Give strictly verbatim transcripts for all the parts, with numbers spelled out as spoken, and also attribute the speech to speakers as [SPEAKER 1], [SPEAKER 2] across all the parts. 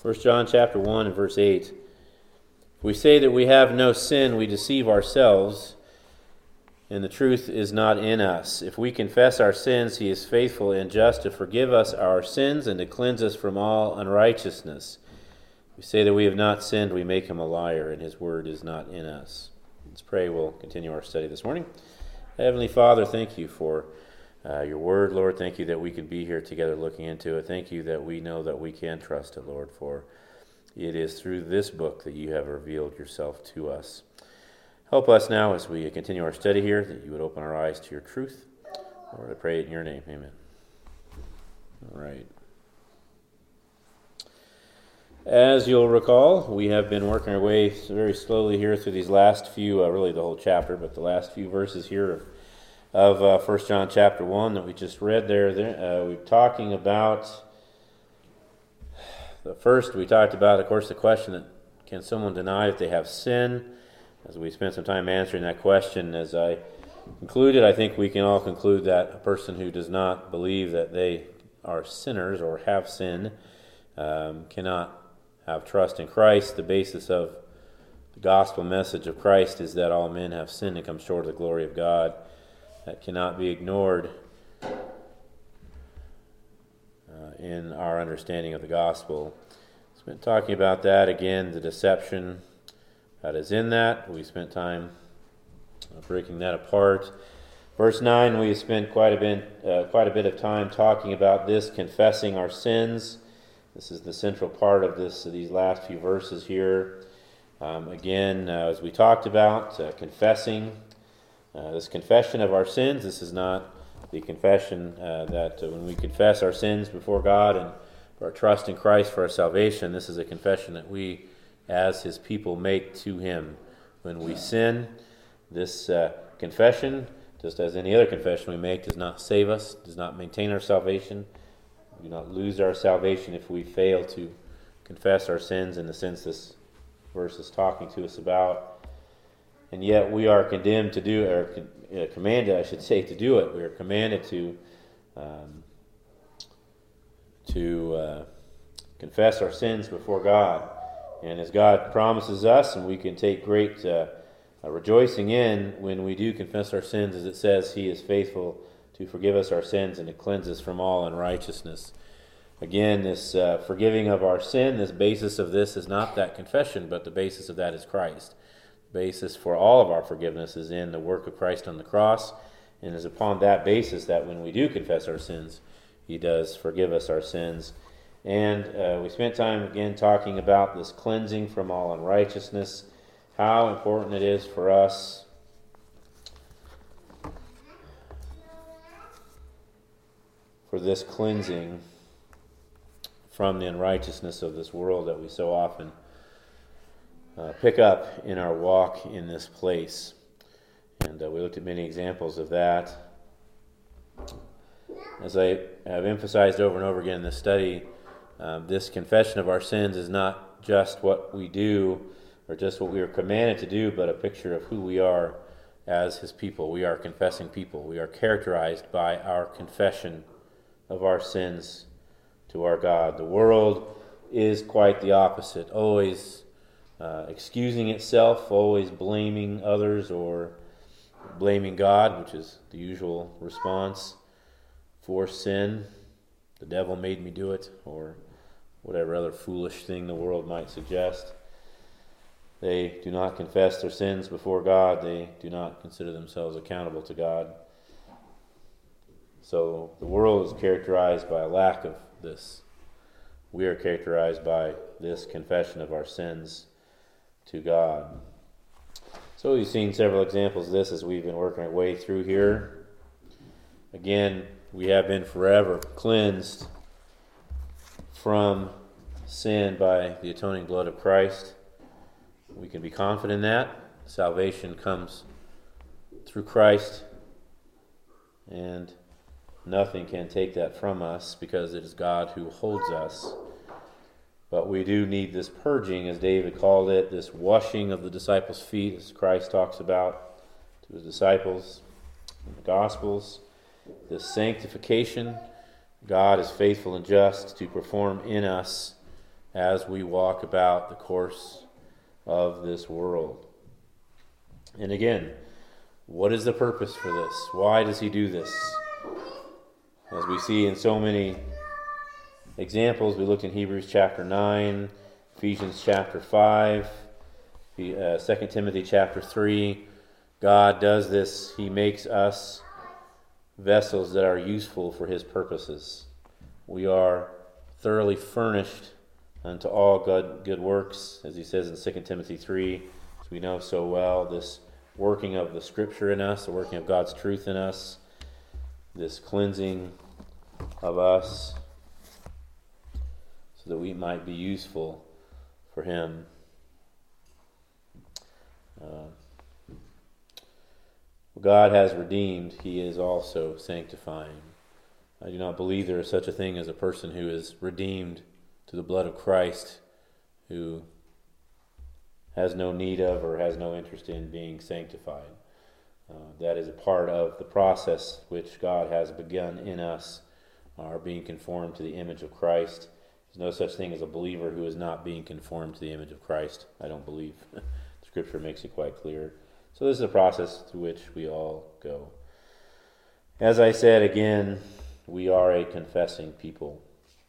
[SPEAKER 1] First John chapter one and verse eight. If we say that we have no sin, we deceive ourselves, and the truth is not in us. If we confess our sins, he is faithful and just to forgive us our sins and to cleanse us from all unrighteousness. If we say that we have not sinned, we make him a liar, and his word is not in us. Let's pray. We'll continue our study this morning. Heavenly Father, thank you for uh, your word, Lord. Thank you that we could be here together looking into it. Thank you that we know that we can trust it, Lord, for it is through this book that you have revealed yourself to us. Help us now as we continue our study here, that you would open our eyes to your truth. Lord, I pray it in your name. Amen. All right. As you'll recall, we have been working our way very slowly here through these last few, uh, really the whole chapter, but the last few verses here of, of uh, First John chapter one that we just read there. there uh, we're talking about, the first we talked about, of course, the question that can someone deny if they have sin? As we spent some time answering that question, as I concluded, I think we can all conclude that a person who does not believe that they are sinners or have sin um, cannot have trust in Christ. The basis of the gospel message of Christ is that all men have sinned and come short of the glory of God. That cannot be ignored uh, in our understanding of the gospel. We've been talking about that again, the deception that is in that. We spent time uh, breaking that apart. Verse nine, we spent quite a bit, uh, quite a bit of time talking about this, confessing our sins. This is the central part of this, these last few verses here. Um, again, uh, as we talked about, uh, confessing uh, this confession of our sins. This is not the confession uh, that uh, when we confess our sins before God and our trust in Christ for our salvation. This is a confession that we, as his people, make to him when we sin. This uh, confession, just as any other confession we make, does not save us, does not maintain our salvation. We do not lose our salvation if we fail to confess our sins in the sense this verse is talking to us about. And yet we are condemned to do, or uh, commanded, I should say, to do it. We are commanded to um, to uh, confess our sins before God. And as God promises us, and we can take great uh, uh, rejoicing in when we do confess our sins, as it says, he is faithful to forgive us our sins and to cleanse us from all unrighteousness. Again, this uh, forgiving of our sin, this basis of this is not that confession, but the basis of that is Christ. The basis for all of our forgiveness is in the work of Christ on the cross, and it is upon that basis that when we do confess our sins, he does forgive us our sins. And uh, we spent time again talking about this cleansing from all unrighteousness, how important it is for us for this cleansing from the unrighteousness of this world that we so often uh, pick up in our walk in this place. And uh, we looked at many examples of that. As I have emphasized over and over again in this study, um, this confession of our sins is not just what we do or just what we are commanded to do, but a picture of who we are as his people. We are confessing people. We are characterized by our confession of our sins to our God. The world is quite the opposite, always uh, excusing itself, always blaming others or blaming God, which is the usual response for sin. The devil made me do it, or whatever other foolish thing the world might suggest. They do not confess their sins before God. They do not consider themselves accountable to God. So the world is characterized by a lack of this. We are characterized by this confession of our sins to God. So we've seen several examples of this as we've been working our way through here. Again, we have been forever cleansed from sin by the atoning blood of Christ. We can be confident in that. Salvation comes through Christ, and nothing can take that from us because it is God who holds us. But we do need this purging, as David called it, this washing of the disciples' feet, as Christ talks about to his disciples in the Gospels. This sanctification, God is faithful and just to perform in us as we walk about the course of this world. And again, what is the purpose for this? Why does he do this? As we see in so many examples, we looked in Hebrews chapter nine, Ephesians chapter five, uh, Second Timothy chapter three. God does this. He makes us vessels that are useful for his purposes. We are thoroughly furnished unto all good, good works, as he says in Second Timothy three, as we know so well, this working of the Scripture in us, the working of God's truth in us, this cleansing of us, so that we might be useful for him. Uh, God has redeemed, he is also sanctifying. I do not believe there is such a thing as a person who is redeemed to the blood of Christ, who has no need of or has no interest in being sanctified. Uh, that is a part of the process which God has begun in us, are being conformed to the image of Christ. There's no such thing as a believer who is not being conformed to the image of Christ, I don't believe. Scripture makes it quite clear. So this is a process through which we all go. As I said again, we are a confessing people.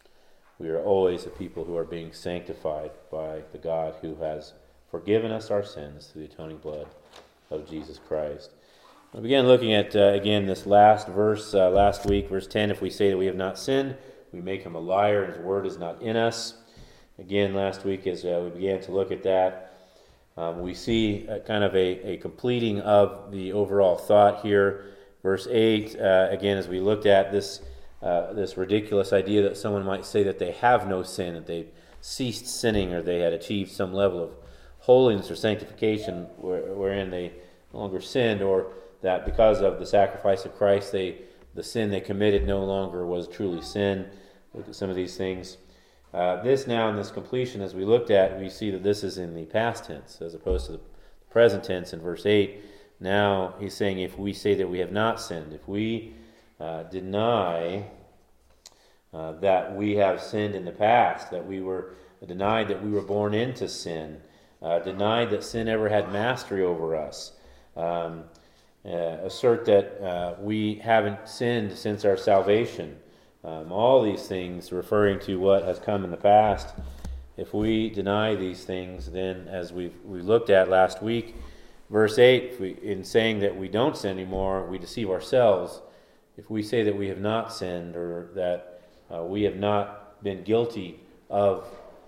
[SPEAKER 1] We are always a people who are being sanctified by the God who has forgiven us our sins through the atoning blood of Jesus Christ. We began looking at, uh, again, this last verse, uh, last week, verse ten. If we say that we have not sinned, we make him a liar, and his word is not in us. Again, last week, as uh, we began to look at that, um, we see uh, kind of a, a completing of the overall thought here. Verse eight, uh, again, as we looked at this, uh, this ridiculous idea that someone might say that they have no sin, that they've ceased sinning, or they had achieved some level of holiness or sanctification wherein they no longer sinned, or that because of the sacrifice of Christ, they the sin they committed no longer was truly sin. Look at some of these things. Uh, this now in this completion, as we looked at, we see that this is in the past tense as opposed to the present tense in verse eight. Now he's saying if we say that we have not sinned, if we uh, deny uh, that we have sinned in the past, that we were denied that we were born into sin, Uh, denied that sin ever had mastery over us, um, uh, assert that uh, we haven't sinned since our salvation, um, all these things referring to what has come in the past. If we deny these things, then as we've, we looked at last week, verse eight, if we, in saying that we don't sin anymore, we deceive ourselves. If we say that we have not sinned, or that uh, we have not been guilty of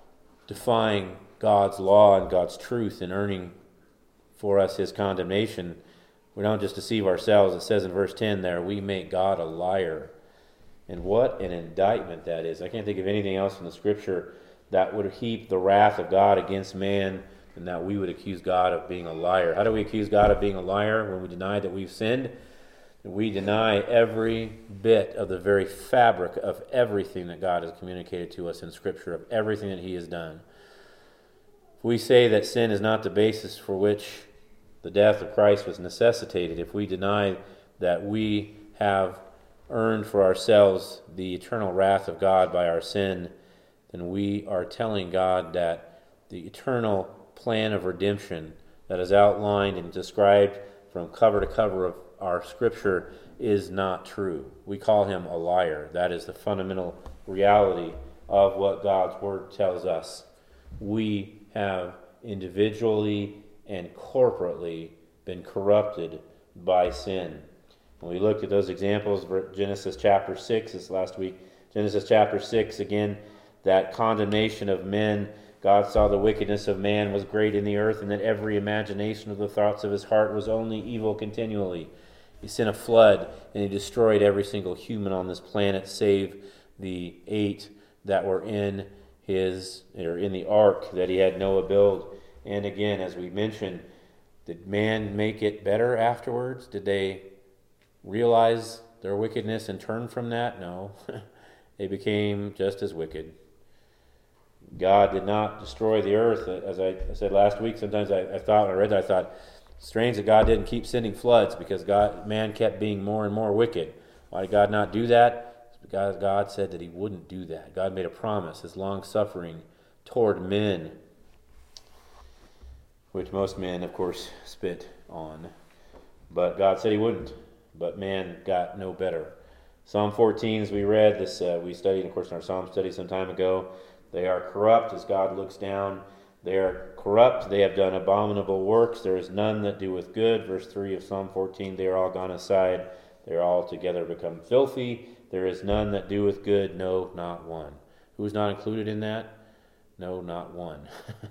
[SPEAKER 1] defying God's law and God's truth and earning for us his condemnation, we don't just deceive ourselves. It says in verse ten there, we make God a liar. And what an indictment that is. I can't think of anything else in the Scripture that would heap the wrath of God against man than that we would accuse God of being a liar. How do we accuse God of being a liar when we deny that we've sinned? We deny every bit of the very fabric of everything that God has communicated to us in Scripture, of everything that he has done. If we say that sin is not the basis for which the death of Christ was necessitated, if we deny that we have earned for ourselves the eternal wrath of God by our sin, then we are telling God that the eternal plan of redemption that is outlined and described from cover to cover of our Scripture is not true. We call him a liar. That is the fundamental reality of what God's Word tells us. We have individually and corporately been corrupted by sin. When we looked at those examples, Genesis chapter six, this last week, Genesis chapter six, again, that condemnation of men. God saw the wickedness of man was great in the earth, and that every imagination of the thoughts of his heart was only evil continually. He sent a flood, and he destroyed every single human on this planet, save the eight that were in his or in the ark that he had Noah build. And again, as we mentioned, did man make it better afterwards? Did they realize their wickedness and turn from that? No. They became just as wicked. God did not destroy the earth. As I said last week, sometimes I, I thought, when I read that, I thought, strange that God didn't keep sending floods, because God, man kept being more and more wicked. Why did God not do that? Because God said that he wouldn't do that. God made a promise, his long suffering, toward men, which most men, of course, spit on. But God said he wouldn't. But man got no better. Psalm fourteen, as we read, this uh, we studied, of course, in our Psalm study some time ago. They are corrupt as God looks down. They are corrupt. They have done abominable works. There is none that doeth good. Verse three of Psalm fourteen, they are all gone aside. They are all together become filthy. There is none that doeth good, no, not one. Who is not included in that? No, not one.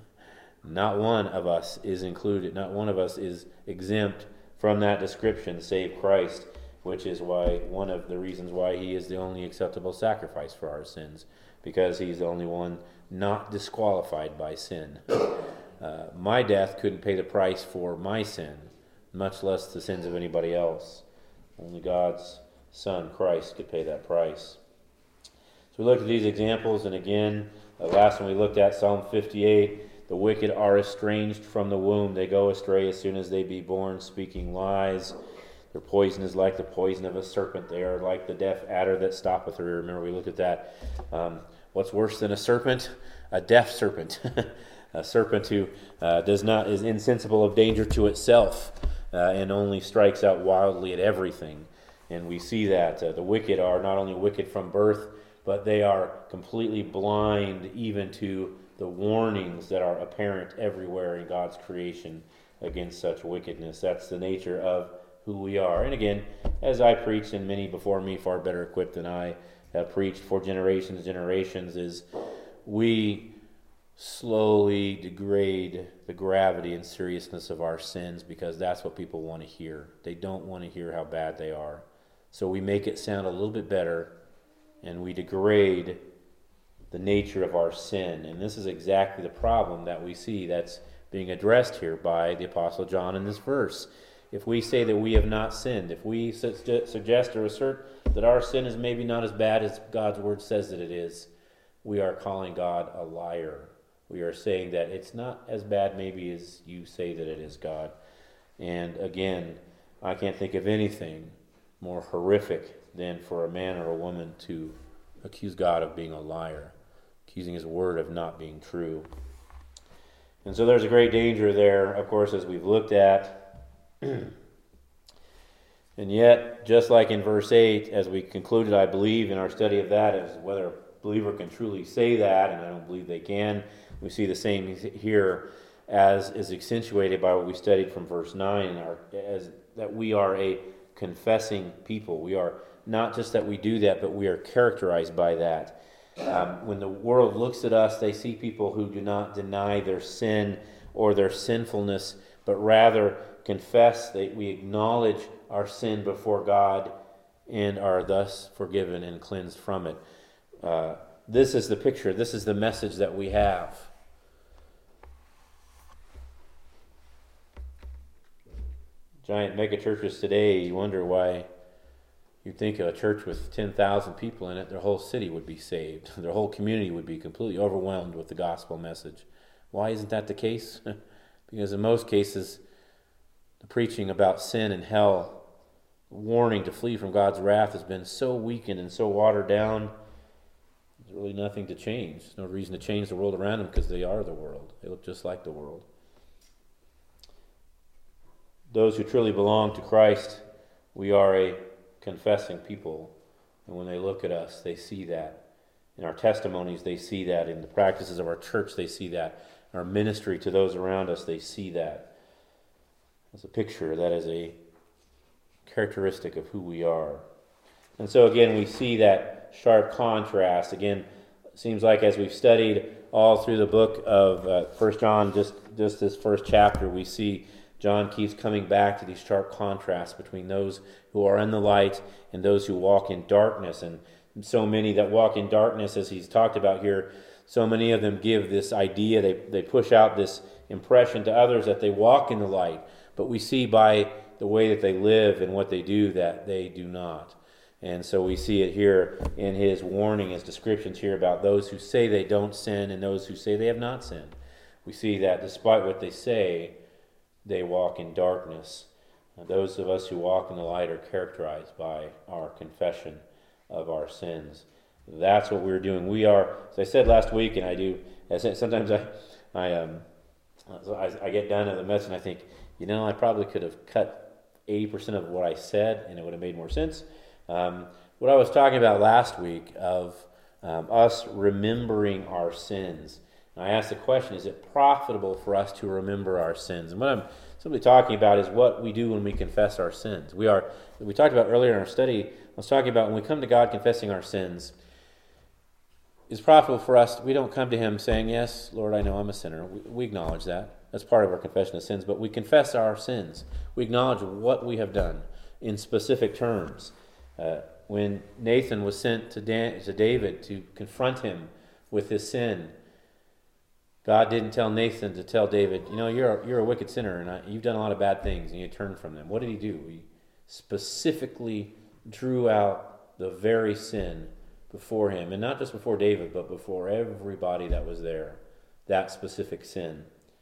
[SPEAKER 1] Not one of us is included. Not one of us is exempt from that description, save Christ, which is why one of the reasons why he is the only acceptable sacrifice for our sins, because he's the only one not disqualified by sin. Uh, my death couldn't pay the price for my sin, much less the sins of anybody else. Only God's Son, Christ, could pay that price. So we looked at these examples, and again, the last one we looked at, Psalm fifty-eight, the wicked are estranged from the womb. They go astray as soon as they be born, speaking lies. Their poison is like the poison of a serpent. They are like the deaf adder that stoppeth her. Remember, we looked at that. Um, what's worse than a serpent? A deaf serpent. A serpent who uh, does not is insensible of danger to itself uh, and only strikes out wildly at everything. And we see that uh, the wicked are not only wicked from birth, but they are completely blind even to the warnings that are apparent everywhere in God's creation against such wickedness. That's the nature of who we are. And again, as I preached, and many before me far better equipped than I have preached for generations and generations, is we slowly degrade the gravity and seriousness of our sins because that's what people want to hear. They don't want to hear how bad they are. So we make it sound a little bit better, and we degrade the nature of our sin. And this is exactly the problem that we see that's being addressed here by the Apostle John in this verse. If we say that we have not sinned, if we su- suggest or assert that our sin is maybe not as bad as God's word says that it is, we are calling God a liar. We are saying that it's not as bad maybe as you say that it is, God. And again, I can't think of anything more horrific than for a man or a woman to accuse God of being a liar, accusing his word of not being true. And so there's a great danger there, of course, as we've looked at. And yet, just like in verse eight, as we concluded, I believe, in our study of that, as whether a believer can truly say that, and I don't believe they can, we see the same here as is accentuated by what we studied from verse nine, our, as that we are a confessing people. We are not just that we do that, but we are characterized by that. Um, when the world looks at us, they see people who do not deny their sin or their sinfulness, but rather confess that we acknowledge our sin before God and are thus forgiven and cleansed from it. Uh, this is the picture. This is the message that we have. Giant megachurches today, you wonder why you'd think a church with ten thousand people in it, their whole city would be saved. Their whole community would be completely overwhelmed with the gospel message. Why isn't that the case? Because in most cases, the preaching about sin and hell, warning to flee from God's wrath, has been so weakened and so watered down, there's really nothing to change. There's no reason to change the world around them because they are the world. They look just like the world. Those who truly belong to Christ, we are a confessing people. And when they look at us, they see that. In our testimonies, they see that. In the practices of our church, they see that. In our ministry to those around us, they see that. As a picture, that is a characteristic of who we are. And so again, we see that sharp contrast. Again, it seems like as we've studied all through the book of uh, First John, just, just this first chapter, we see John keeps coming back to these sharp contrasts between those who are in the light and those who walk in darkness. And so many that walk in darkness, as he's talked about here, so many of them give this idea, they, they push out this impression to others that they walk in the light. But we see by the way that they live and what they do that they do not. And so we see it here in his warning, his descriptions here about those who say they don't sin and those who say they have not sinned. We see that despite what they say, they walk in darkness. Those of us who walk in the light are characterized by our confession of our sins. That's what we're doing. We are, as I said last week, and I do As sometimes I, I, um, so I, I get done at the message and I think, you know, I probably could have cut eighty percent of what I said and it would have made more sense. Um, what I was talking about last week of um, us remembering our sins. And I asked the question, is it profitable for us to remember our sins? And what I'm simply talking about is what we do when we confess our sins. We are, we talked about earlier in our study, I was talking about when we come to God confessing our sins, it's profitable for us. We don't come to Him saying, yes, Lord, I know I'm a sinner. We, we acknowledge that. That's part of our confession of sins. But we confess our sins. We acknowledge what we have done in specific terms. Uh, when Nathan was sent to, Dan, to David to confront him with his sin, God didn't tell Nathan to tell David, you know, you're a, you're a wicked sinner and I, you've done a lot of bad things and you turned from them. What did He do? He specifically drew out the very sin before him, and not just before David, but before everybody that was there, that specific sin.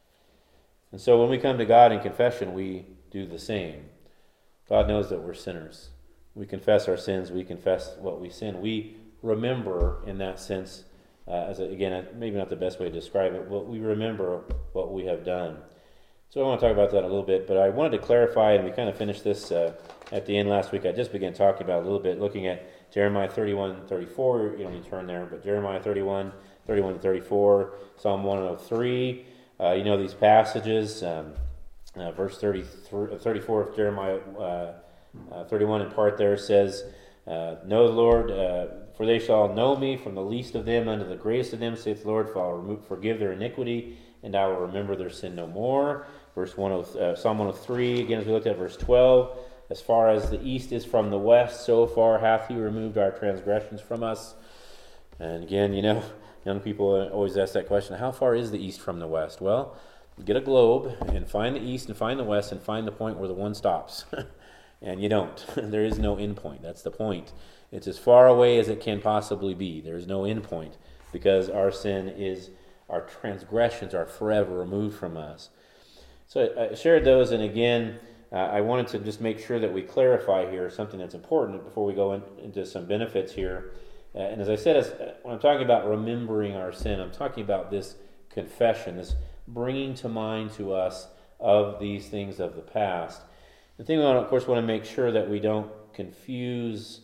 [SPEAKER 1] And so when we come to God in confession, we do the same. God knows that we're sinners. We confess our sins, we confess what we sin. We remember in that sense, uh, as a, again, maybe not the best way to describe it, but we remember what we have done. So I want to talk about that a little bit, but I wanted to clarify, and we kind of finished this uh, at the end last week. I just began talking about a little bit, looking at Jeremiah thirty-one, thirty-four, you don't need to turn there, but Jeremiah thirty-one, thirty-one to thirty-four, Psalm one oh three, uh, you know these passages, um, uh, verse thirty-three, thirty-four of Jeremiah uh, uh, thirty-one in part there says, uh, Know the Lord, uh, for they shall know me from the least of them unto the greatest of them, saith the Lord, for I will remove, forgive their iniquity, and I will remember their sin no more. Verse one oh, uh, Psalm one oh three, again as we looked at verse twelve, as far as the east is from the west, so far hath He removed our transgressions from us. And again, you know, young people always ask that question, how far is the east from the west? Well, get a globe and find the east and find the west and find the point where the one stops. And you don't. There is no end point. That's the point. It's as far away as it can possibly be. There is no end point because our sin is, our transgressions are forever removed from us. So I shared those, and again, uh, I wanted to just make sure that we clarify here something that's important before we go in, into some benefits here. Uh, and as I said, as, uh, when I'm talking about remembering our sin, I'm talking about this confession, this bringing to mind to us of these things of the past. The thing we want, of course, want to make sure that we don't confuse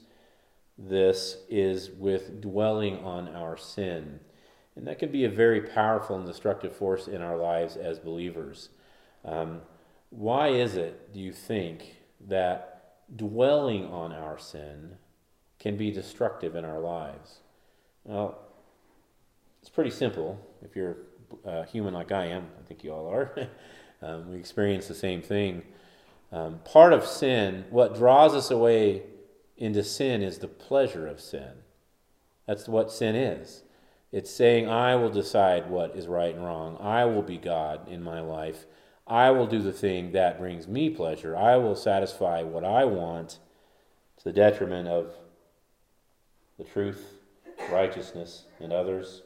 [SPEAKER 1] this is with dwelling on our sin. And that can be a very powerful and destructive force in our lives as believers. Um, why is it, do you think, that dwelling on our sin can be destructive in our lives? Well, it's pretty simple. If you're uh, human like I am, I think you all are, um, we experience the same thing. Um, part of sin, what draws us away into sin is the pleasure of sin. That's what sin is. It's saying, I will decide what is right and wrong. I will be God in my life. I will do the thing that brings me pleasure. I will satisfy what I want to the detriment of the truth, righteousness, and others.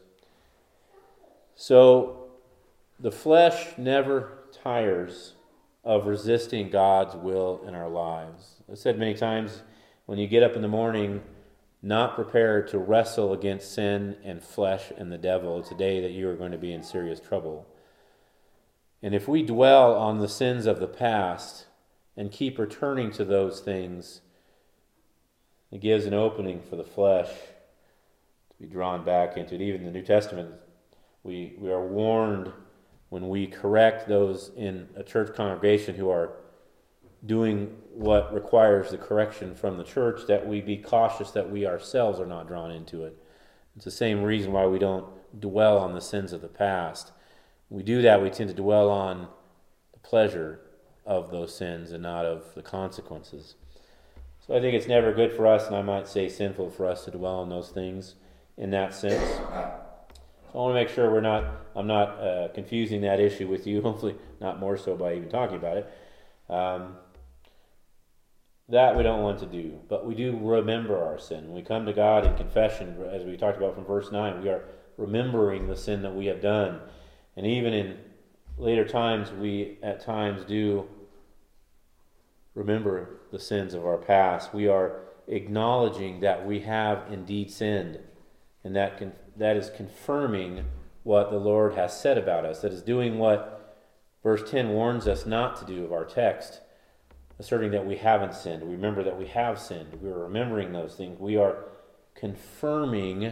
[SPEAKER 1] So the flesh never tires of resisting God's will in our lives. I've said many times, when you get up in the morning not prepared to wrestle against sin and flesh and the devil, it's a day that you are going to be in serious trouble. And if we dwell on the sins of the past and keep returning to those things, it gives an opening for the flesh to be drawn back into it. Even in the New Testament, we, we are warned when we correct those in a church congregation who are doing what requires the correction from the church, that we be cautious that we ourselves are not drawn into it. It's the same reason why we don't dwell on the sins of the past. When we do that, we tend to dwell on the pleasure of those sins and not of the consequences. So I think it's never good for us, and I might say sinful for us to dwell on those things in that sense. So I want to make sure we're not, I'm not uh, confusing that issue with you, hopefully not more so by even talking about it. Um, that we don't want to do, but we do remember our sin. When we come to God in confession, as we talked about from verse nine, we are remembering the sin that we have done. And even in later times, we at times do remember the sins of our past. We are acknowledging that we have indeed sinned, and that can, that is confirming what the Lord has said about us, that is doing what verse ten warns us not to do of our text, asserting that we haven't sinned. We remember that we have sinned. We are remembering those things. We are confirming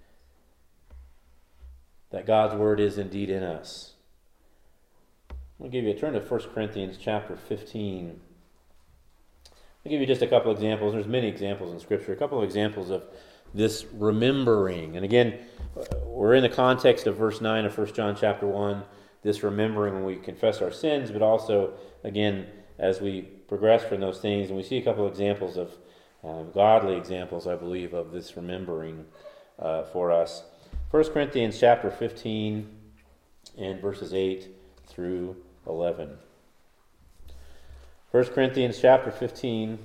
[SPEAKER 1] that God's word is indeed in us. I'm going to give you a turn to First Corinthians chapter fifteen. I'll give you just a couple examples. There's many examples in Scripture. A couple of examples of this remembering. And again, we're in the context of verse nine of First John chapter one, this remembering when we confess our sins, but also, again, as we progress from those things, and we see a couple of examples of uh, godly examples, I believe, of this remembering uh, for us. First Corinthians chapter fifteen and verses eight through eleven. First Corinthians chapter fifteen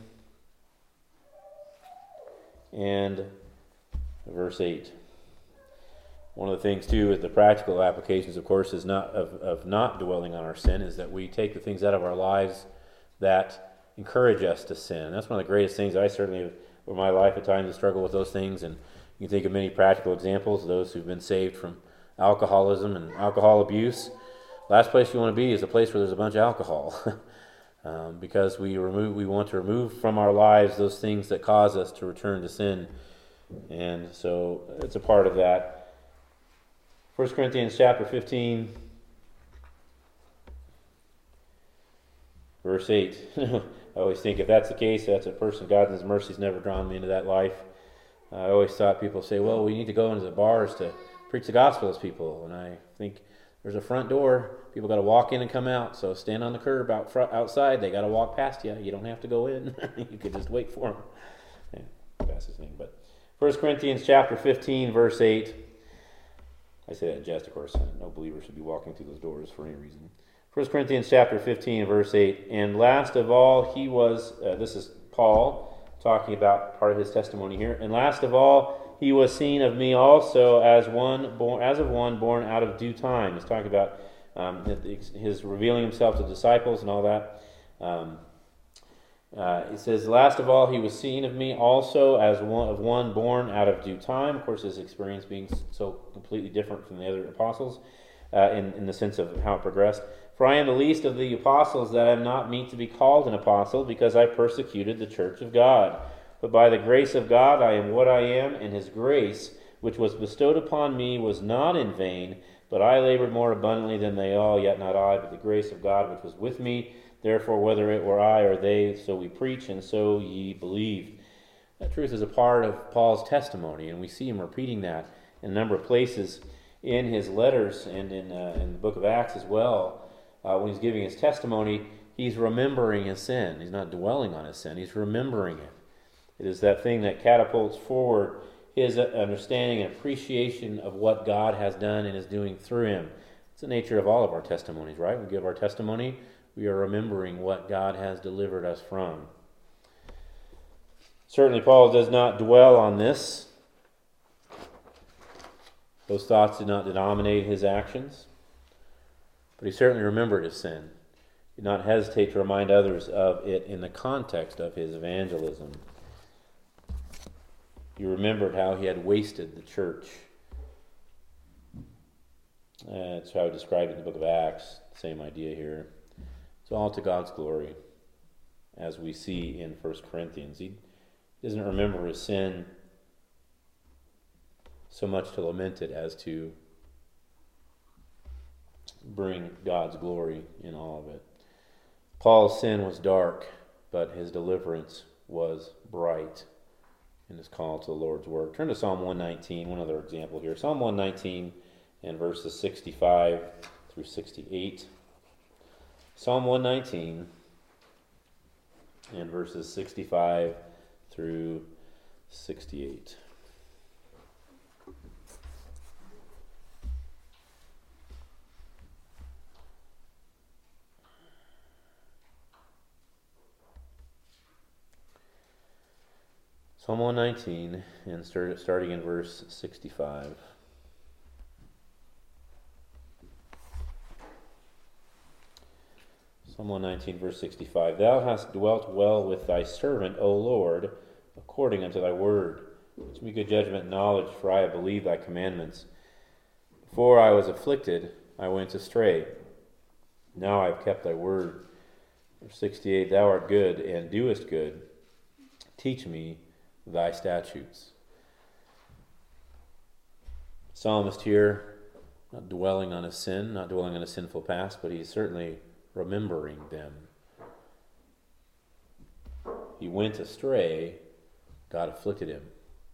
[SPEAKER 1] and verse eight. One of the things, too, with the practical applications, of course, is not of, of not dwelling on our sin, is that we take the things out of our lives that encourage us to sin. That's one of the greatest things. I certainly, over my life at times, have struggled with those things, and you can think of many practical examples of those who've been saved from alcoholism and alcohol abuse. Last place you want to be is a place where there's a bunch of alcohol. Um, because we remove, we want to remove from our lives those things that cause us to return to sin, and so it's a part of that. First Corinthians chapter fifteen, verse eight. I always think if that's the case, that's a person God in His mercy has never drawn me into that life. I always thought people say, "Well, we need to go into the bars to preach the gospel to people," and I think there's a front door. People got to walk in and come out. So stand on the curb out front, outside. They got to walk past you. You don't have to go in. You could just wait for them. Yeah, fastest thing. But First Corinthians chapter fifteen, verse eight. I say that in jest, of course. No believer should be walking through those doors for any reason. First Corinthians chapter fifteen, verse eight. And last of all, he was, uh, this is Paul talking about part of his testimony here. And last of all, he was seen of me also as one born, as of one born out of due time. He's talking about um, his revealing himself to disciples and all that. Um, uh, he says, last of all, he was seen of me also as one of one born out of due time. Of course, his experience being so completely different from the other apostles uh, in, in the sense of how it progressed. For I am the least of the apostles, that I am not meet to be called an apostle, because I persecuted the church of God. But by the grace of God I am what I am, and his grace, which was bestowed upon me, was not in vain, but I labored more abundantly than they all, yet not I, but the grace of God which was with me. Therefore, whether it were I or they, so we preach, and so ye believe. That truth is a part of Paul's testimony, and we see him repeating that in a number of places in his letters and in, uh, in the book of Acts as well. Uh, when he's giving his testimony, he's remembering his sin. He's not dwelling on his sin, he's remembering it. It is that thing that catapults forward his understanding and appreciation of what God has done and is doing through him. It's the nature of all of our testimonies, right? We give our testimony, we are remembering what God has delivered us from. Certainly Paul does not dwell on this. Those thoughts did not dominate his actions. But he certainly remembered his sin. He did not hesitate to remind others of it in the context of his evangelism. He remembered how he had wasted the church. Uh, that's how I described it in the book of Acts. Same idea here. It's all to God's glory, as we see in First Corinthians. He doesn't remember his sin so much to lament it as to bring God's glory in all of it. Paul's sin was dark, but his deliverance was bright in his call to the Lord's work. Turn to Psalm one nineteen, one other example here. Psalm one nineteen and verses sixty-five through sixty-eight. Psalm one nineteen and verses sixty-five through sixty-eight. Psalm one nineteen, and start, starting in verse sixty-five. Psalm one nineteen, verse sixty-five. Thou hast dwelt well with thy servant, O Lord, according unto thy word. Teach me good judgment and knowledge, for I have believed thy commandments. Before I was afflicted, I went astray. Now I have kept thy word. Verse sixty-eight, thou art good and doest good. Teach me thy statutes. Psalmist here, not dwelling on his sin, not dwelling on a sinful past, but he's certainly remembering them. He went astray, God afflicted him.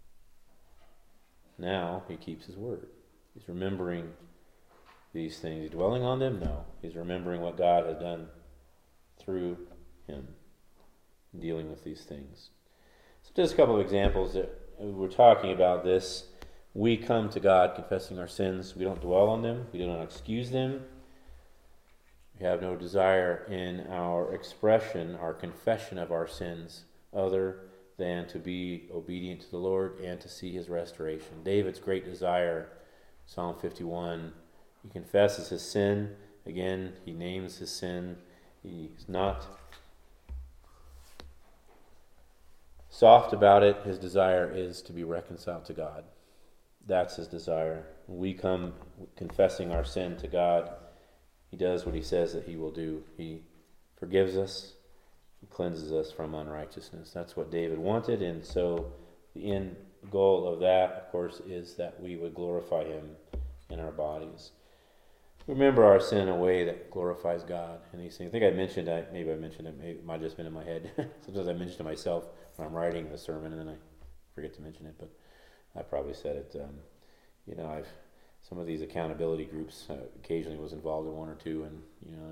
[SPEAKER 1] Now he keeps his word. He's remembering these things. He's dwelling on them? No. He's remembering what God has done through him, dealing with these things. So just a couple of examples that we're talking about this. We come to God confessing our sins. We don't dwell on them. We do not excuse them. We have no desire in our expression, our confession of our sins, other than to be obedient to the Lord and to see his restoration. David's great desire, Psalm fifty-one, he confesses his sin. Again, he names his sin. He's not soft about it. His desire is to be reconciled to God. That's his desire. When we come confessing our sin to God, he does what he says that he will do. He forgives us. He cleanses us from unrighteousness. That's what David wanted, and so the end goal of that, of course, is that we would glorify him in our bodies. Remember our sin in a way that glorifies God and these things. I think I mentioned, I, maybe I mentioned it, maybe it might have just been in my head. Sometimes I mention it myself when I'm writing the sermon and then I forget to mention it, but I probably said it. Um, you know, I've some of these accountability groups, uh, occasionally was involved in one or two, and you know,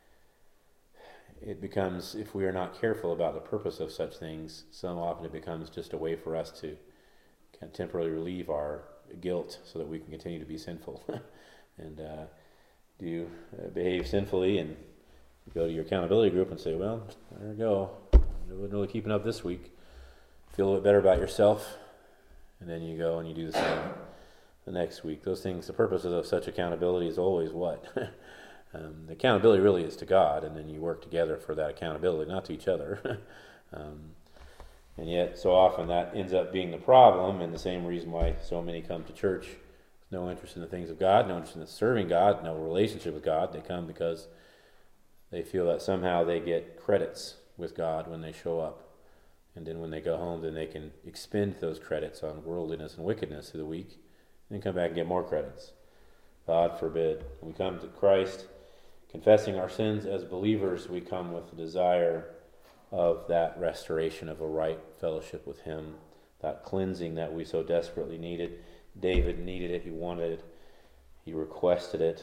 [SPEAKER 1] it becomes, if we are not careful about the purpose of such things, so often it becomes just a way for us to kind of temporarily relieve our guilt so that we can continue to be sinful. and uh, do you uh, behave sinfully and you go to your accountability group and say, well, there you go, I wasn't really keeping up this week. Feel a little bit better about yourself. And then you go and you do the same the next week. Those things, the purpose of such accountability is always what? um, the accountability really is to God, and then you work together for that accountability, not to each other. um, and yet, so often that ends up being the problem, and the same reason why so many come to church with no interest in the things of God, no interest in serving God, no relationship with God. They come because they feel that somehow they get credits with God when they show up. And then when they go home, then they can expend those credits on worldliness and wickedness through the week, and then come back and get more credits. God forbid. When we come to Christ, confessing our sins as believers, we come with the desire of that restoration of a right fellowship with him, that cleansing that we so desperately needed. David needed it. He wanted it. He requested it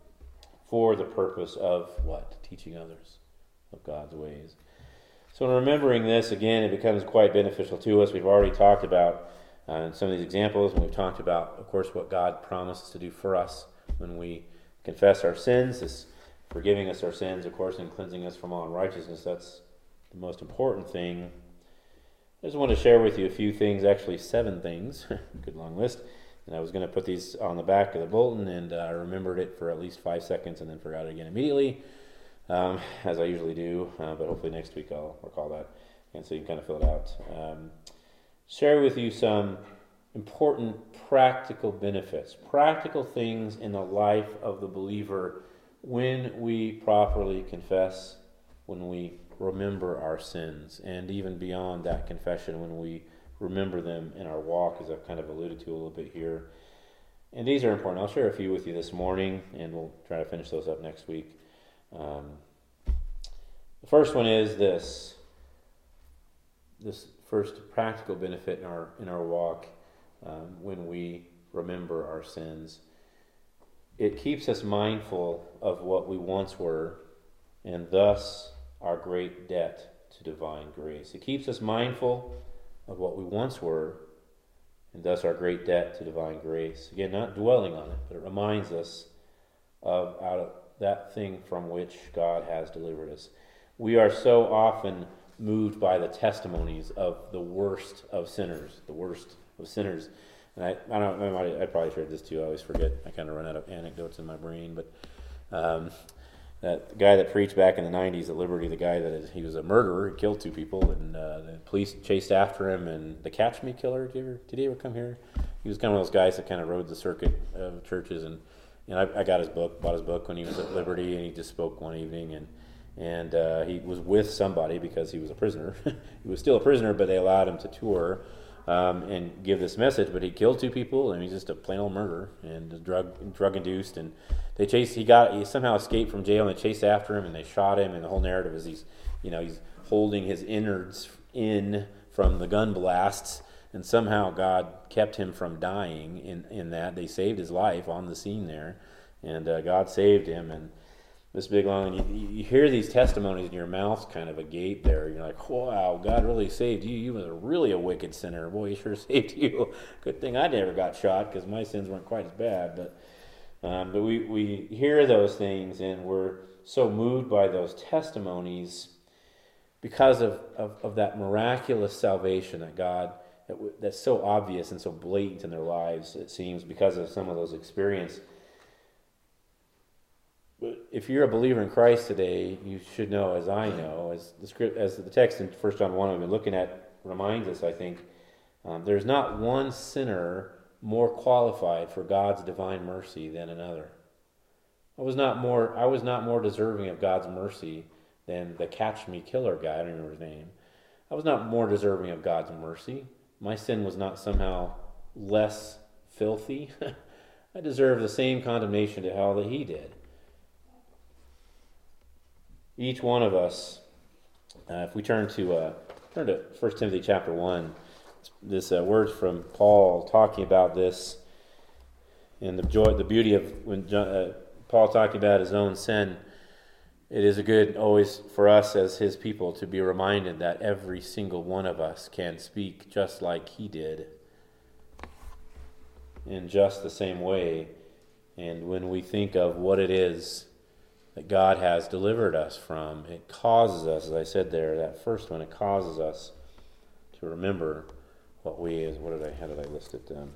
[SPEAKER 1] for the purpose of what? Teaching others of God's ways. So in remembering this, again, it becomes quite beneficial to us. We've already talked about uh, some of these examples, and we've talked about, of course, what God promises to do for us when we confess our sins, this forgiving us our sins, of course, and cleansing us from all unrighteousness. That's the most important thing. I just want to share with you a few things, actually seven things, good long list, and I was going to put these on the back of the bulletin, and I uh, remembered it for at least five seconds and then forgot it again immediately. Um, as I usually do, uh, but hopefully next week I'll recall that, and so you can kind of fill it out. Um, share with you some important practical benefits, practical things in the life of the believer when we properly confess, when we remember our sins, and even beyond that confession, when we remember them in our walk, as I've kind of alluded to a little bit here. And these are important. I'll share a few with you this morning, and we'll try to finish those up next week. Um, the first one is this, this first practical benefit in our in our walk um, when we remember our sins. It keeps us mindful of what we once were, and thus our great debt to divine grace. It keeps us mindful of what we once were, and thus our great debt to divine grace. Again, not dwelling on it, but it reminds us of out of that thing from which God has delivered us. We are so often moved by the testimonies of the worst of sinners, the worst of sinners. And I, I don't, I, might, I probably shared this too. I always forget. I kind of run out of anecdotes in my brain. But um, that guy that preached back in the nineties at Liberty, the guy that is, he was a murderer, he killed two people, and uh, the police chased after him. And the Catch Me Killer, did he ever, did he ever come here? he was kind of one of those guys that kind of rode the circuit of churches, and you know, I, I got his book, bought his book when he was at Liberty, and he just spoke one evening, and and uh, he was with somebody because he was a prisoner. He was still a prisoner, but they allowed him to tour um, and give this message. But he killed two people, and he's just a plain old murderer and drug drug induced. And they chased. He got he somehow escaped from jail, and they chased after him, and they shot him. And the whole narrative is he's you know he's holding his innards in from the gun blasts, and somehow God kept him from dying. In in that they saved his life on the scene there, and uh, God saved him. And this big long, and you, you hear these testimonies, and your mouth's kind of agape there. You're like, wow, God really saved you. You were really a wicked sinner. Boy, he sure saved you. Good thing I never got shot, because my sins weren't quite as bad. But um, but we, we hear those things, and we're so moved by those testimonies because of, of, of that miraculous salvation that God, that w- that's so obvious and so blatant in their lives, it seems, because of some of those experiences. If you're a believer in Christ today, you should know, as I know, as the script, as the text in First John one we've been looking at reminds us, I think, um, there's not one sinner more qualified for God's divine mercy than another. I was not more, I was not more deserving of God's mercy than the Catch Me Killer guy. I don't remember his name. I was not more deserving of God's mercy. My sin was not somehow less filthy. I deserve the same condemnation to hell that he did. Each one of us, uh, if we turn to uh, turn to First Timothy chapter one, this uh, words from Paul talking about this, and the joy, the beauty of when John, uh, Paul talking about his own sin. It is a good always for us as his people to be reminded that every single one of us can speak just like he did, in just the same way. And when we think of what it is that God has delivered us from, it causes us, as I said there, that first one, it causes us to remember what we, what did I, how did I list it? Um,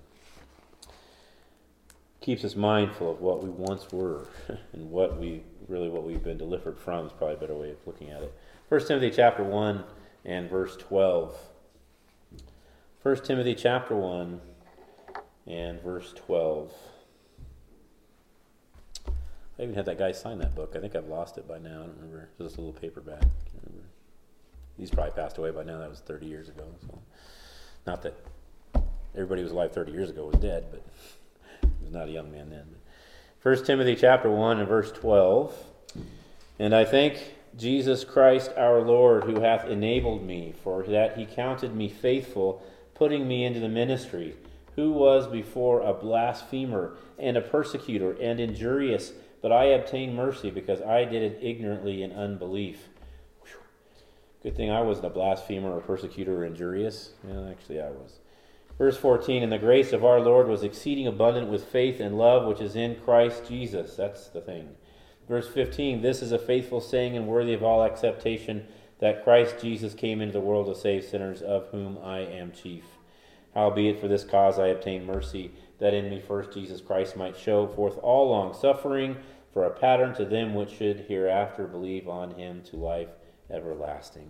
[SPEAKER 1] keeps us mindful of what we once were and what we, really what we've been delivered from is probably a better way of looking at it. First Timothy chapter one and verse twelve. First Timothy chapter one and verse twelve. I even had that guy sign that book. I think I've lost it by now. I don't remember. It was just a little paperback. I can't remember. He's probably passed away by now. That was thirty years ago. So, not that everybody who was alive thirty years ago was dead, but he was not a young man then. First Timothy chapter one and verse twelve. And I thank Jesus Christ our Lord, who hath enabled me, for that he counted me faithful, putting me into the ministry, who was before a blasphemer and a persecutor and injurious, but I obtained mercy because I did it ignorantly in unbelief. Whew. Good thing I wasn't a blasphemer or persecutor or injurious. Well, actually I was. Verse fourteen, and the grace of our Lord was exceeding abundant with faith and love which is in Christ Jesus. That's the thing. Verse fifteen, this is a faithful saying and worthy of all acceptation, that Christ Jesus came into the world to save sinners, of whom I am chief. Howbeit for this cause I obtained mercy, that in me first Jesus Christ might show forth all long suffering, for a pattern to them which should hereafter believe on him to life everlasting.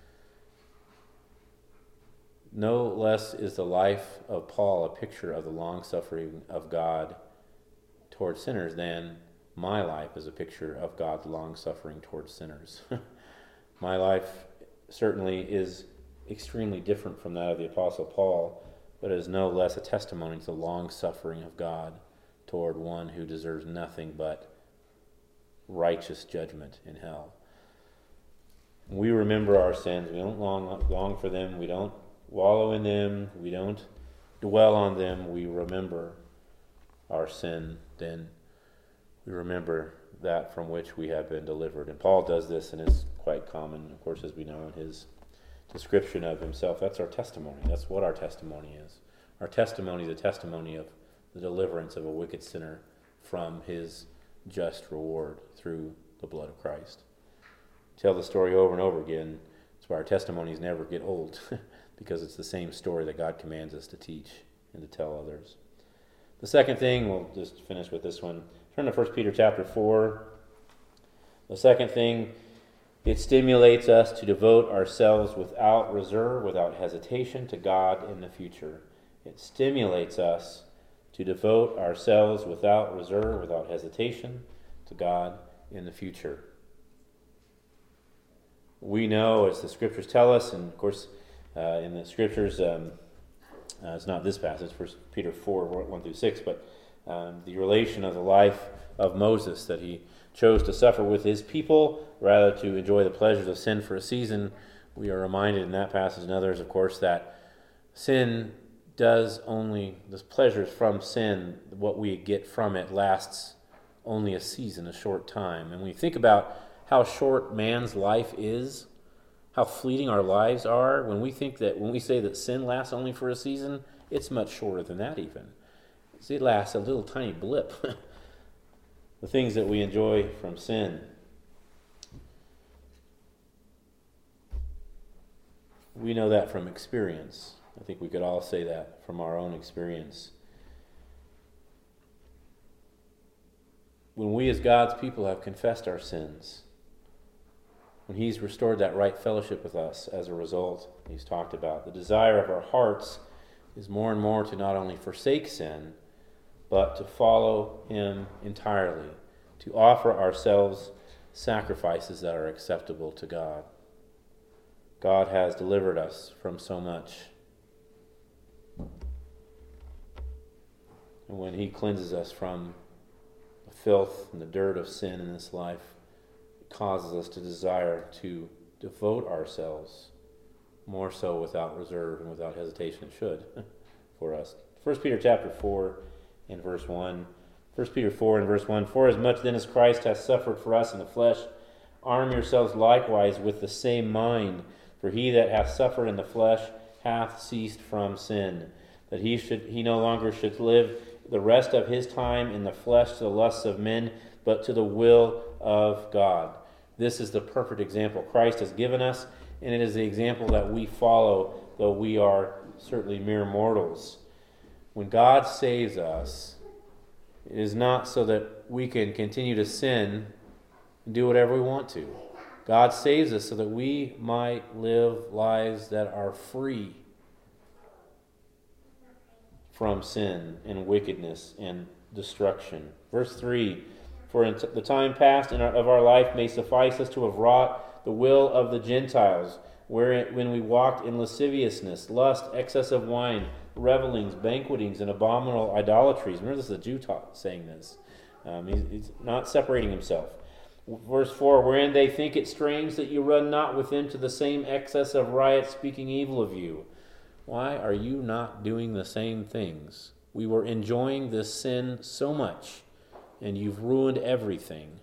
[SPEAKER 1] No less is the life of Paul a picture of the long suffering of God toward sinners than my life is a picture of God's long suffering toward sinners. My life certainly is extremely different from that of the Apostle Paul, but it is no less a testimony to the long suffering of God toward one who deserves nothing but righteous judgment in hell. We remember our sins. We don't long, long for them. We don't wallow in them. We don't dwell on them. We remember our sin. Then we remember that from which we have been delivered. And Paul does this, and it's quite common, of course, as we know in his description of himself. That's our testimony. That's what our testimony is. Our testimony is a testimony of the deliverance of a wicked sinner from his just reward through the blood of Christ. Tell the story over and over again. That's why our testimonies never get old, because it's the same story that God commands us to teach and to tell others. The second thing, we'll just finish with this one. Turn to First Peter chapter four. The second thing, it stimulates us to devote ourselves without reserve, without hesitation, to God in the future. It stimulates us to devote ourselves without reserve, without hesitation, to God in the future. We know, as the Scriptures tell us, and of course, uh, in the Scriptures, um, uh, it's not this passage, First Peter four, one through six, but um, the relation of the life of Moses, that he chose to suffer with his people rather to enjoy the pleasures of sin for a season. We are reminded in that passage and others, of course, that sin does only, the pleasures from sin, what we get from it lasts only a season, a short time. And when you think about how short man's life is, how fleeting our lives are, when we think that, when we say that sin lasts only for a season, it's much shorter than that even. It lasts a little tiny blip. The things that we enjoy from sin. We know that from experience. I think we could all say that from our own experience. When we as God's people have confessed our sins, when He's restored that right fellowship with us as a result, He's talked about, the desire of our hearts is more and more to not only forsake sin, but to follow Him entirely, to offer ourselves sacrifices that are acceptable to God. God has delivered us from so much. And when He cleanses us from the filth and the dirt of sin in this life, it causes us to desire to devote ourselves more so without reserve and without hesitation. It should for us. First Peter chapter four and verse one. First Peter four and verse one. For as much then as Christ hath suffered for us in the flesh, arm yourselves likewise with the same mind. For he that hath suffered in the flesh hath ceased from sin, that he should he no longer should live the rest of his time in the flesh to the lusts of men, but to the will of God. This is the perfect example Christ has given us, and it is the example that we follow, though we are certainly mere mortals. When God saves us, it is not so that we can continue to sin and do whatever we want to. God saves us so that we might live lives that are free from sin and wickedness and destruction. Verse three, for in the time past in our, of our life may suffice us to have wrought the will of the Gentiles, wherein when we walked in lasciviousness, lust, excess of wine, revelings, banquetings, and abominable idolatries. Remember, this is a Jew taught, saying this. Um, he's, he's not separating himself. Verse four, wherein they think it strange that you run not with them to the same excess of riot, speaking evil of you. Why are you not doing the same things? We were enjoying this sin so much, and you've ruined everything.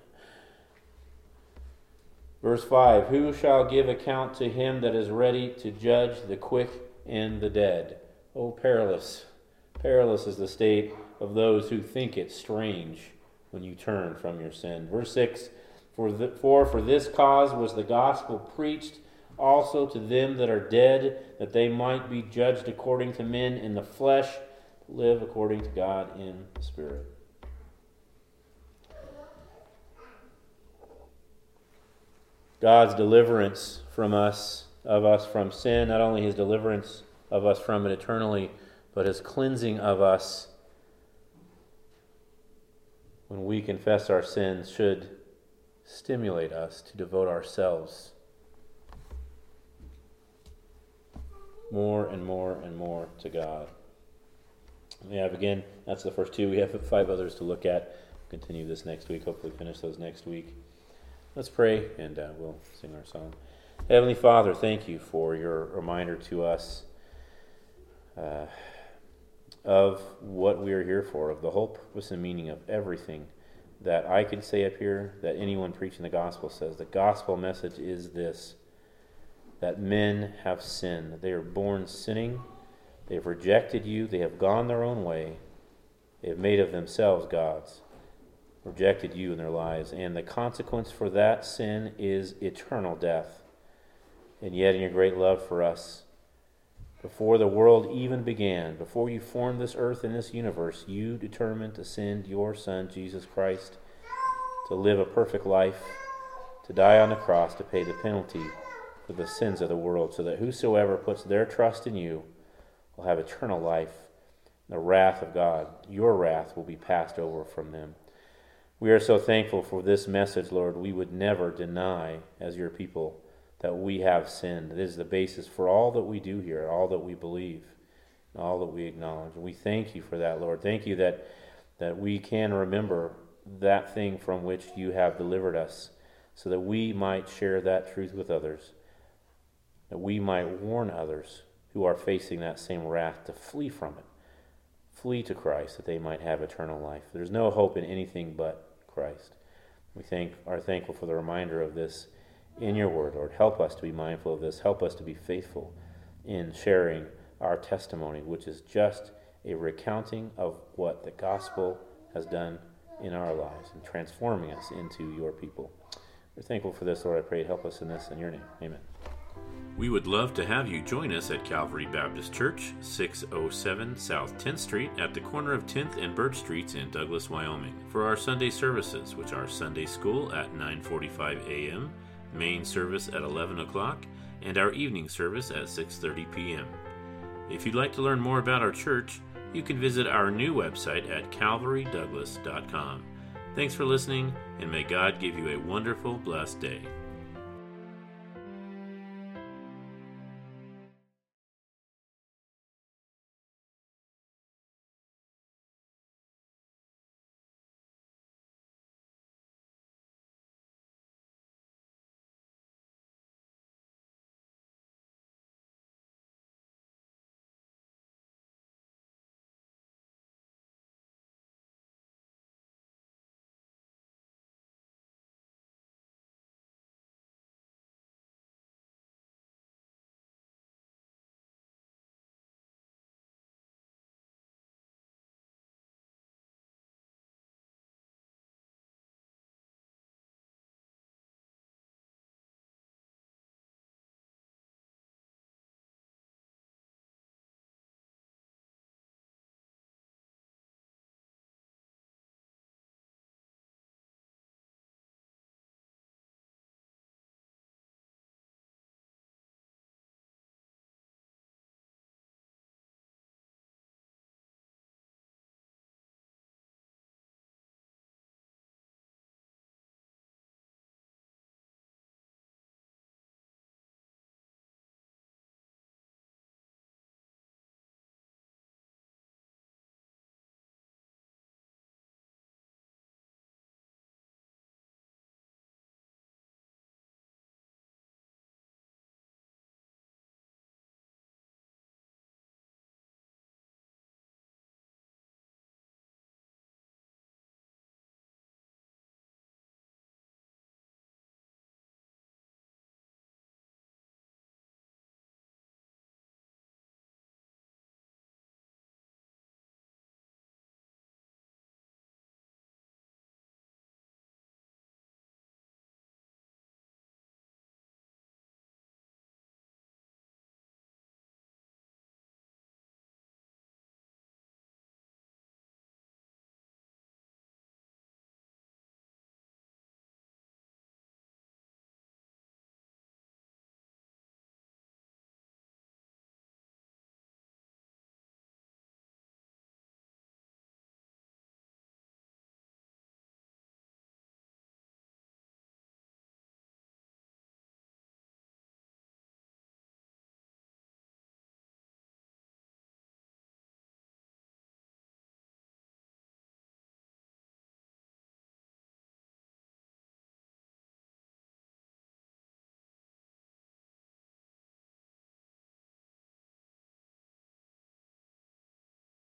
[SPEAKER 1] Verse five, who shall give account to him that is ready to judge the quick and the dead? Oh, perilous, perilous is the state of those who think it strange when you turn from your sin. Verse six, for, the, for for this cause was the gospel preached also to them that are dead, that they might be judged according to men in the flesh, live according to God in the Spirit. God's deliverance from us, of us from sin, not only His deliverance of us from it eternally, but His cleansing of us when we confess our sins should stimulate us to devote ourselves more and more and more to God. We have, again, that's the first two. We have five others to look at. We'll continue this next week, hopefully finish those next week. Let's pray, and uh, we'll sing our song. Heavenly Father, thank you for your reminder to us uh, of what we are here for, of the whole purpose and meaning of everything that I can say up here, that anyone preaching the gospel says. The gospel message is this, that men have sinned. They are born sinning. They have rejected you. They have gone their own way. They have made of themselves gods, rejected you in their lives. And the consequence for that sin is eternal death. And yet in your great love for us, before the world even began, before you formed this earth and this universe, you determined to send your Son, Jesus Christ, to live a perfect life, to die on the cross, to pay the penalty for the sins of the world, so that whosoever puts their trust in you will have eternal life. The wrath of God, your wrath, will be passed over from them. We are so thankful for this message, Lord. We would never deny, as your people, that we have sinned. It is the basis for all that we do here, all that we believe, all that we acknowledge. And we thank you for that, Lord. Thank you that, that we can remember that thing from which you have delivered us, so that we might share that truth with others, that we might warn others who are facing that same wrath to flee from it, flee to Christ, that they might have eternal life. There's no hope in anything but Christ. We thank, are thankful for the reminder of this in your word, Lord. Help us to be mindful of this. Help us to be faithful in sharing our testimony, which is just a recounting of what the gospel has done in our lives and transforming us into your people. We're thankful for this, Lord. I pray, help us in this in your name. Amen.
[SPEAKER 2] We would love to have you join us at Calvary Baptist Church, six oh seven South tenth Street at the corner of tenth and Birch Streets in Douglas, Wyoming, for our Sunday services, which are Sunday School at nine forty-five a.m., main service at eleven o'clock, and our evening service at six thirty p.m. If you'd like to learn more about our church, you can visit our new website at calvary douglas dot com. Thanks for listening, and may God give you a wonderful, blessed day.